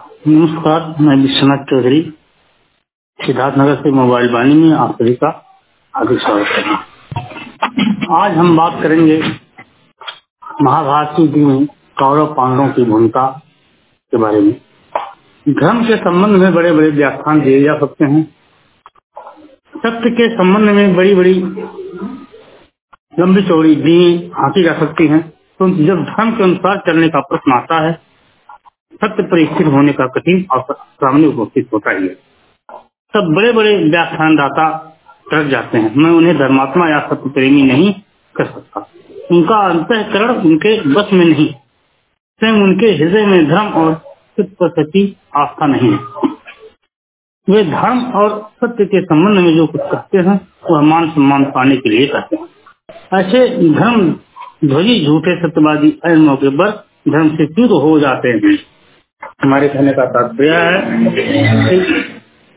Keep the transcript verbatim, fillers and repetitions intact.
नमस्कार, मैं विश्वनाथ चौधरी सिद्धार्थनगर से मोबाइल वाणी में आप सभी का हार्दिक स्वागत करता हूँ। आज हम बात करेंगे महाभारत की युद्ध में कौरव पांडवों की भूमिका के बारे में। धर्म के संबंध में बड़े बड़े व्याख्यान दिए जा सकते हैं, सत्य के संबंध में बड़ी बड़ी लंबी चौड़ी दीन हाकी जा सकती हैं, तो जब धर्म के अनुसार चलने का प्रश्न आता है, सत्य पर स्थिर होने का कठिन अवसर सामने उपस्थित होता ही है। तब बड़े बड़े व्याख्यानदाता डर जाते हैं। मैं उन्हें धर्मात्मा या सत्य प्रेमी नहीं कर सकता। उनका अंतःकरण उनके बस में नहीं, स्वयं उनके हृदय में धर्म और सत्य पर सच्ची आस्था नहीं है। वे धर्म और सत्य के संबंध में जो कुछ कहते हैं वह मान सम्मान पाने के लिए कहते हैं। ऐसे धर्म ध्वजी झूठे सत्यवादी ऐन मौके पर धर्म से च्युत हो जाते हैं। हमारे कहने का तात्पर्य है